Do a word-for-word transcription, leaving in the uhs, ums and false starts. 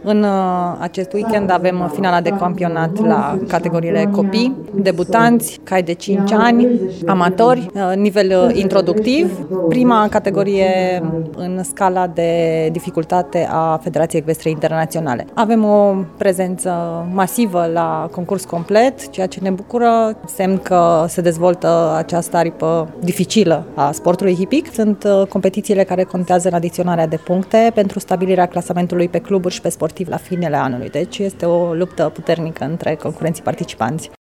În acest weekend avem finala de campionat la categoriile copii, debutanți, cai de cinci ani, amatori, nivel introductiv, prima categorie în scala de dificultate a Federației Ecvestre Internaționale. Avem o prezență masivă la concurs complet, ceea ce ne bucură, semn că se dezvoltă această aripă dificilă a sportului hipic. Sunt competițiile care contează în adiționarea de puncte pentru stabilirea clasamentului pe cluburi și pe sportivi la finele anului. Deci este o luptă puternică între concurenții participanți.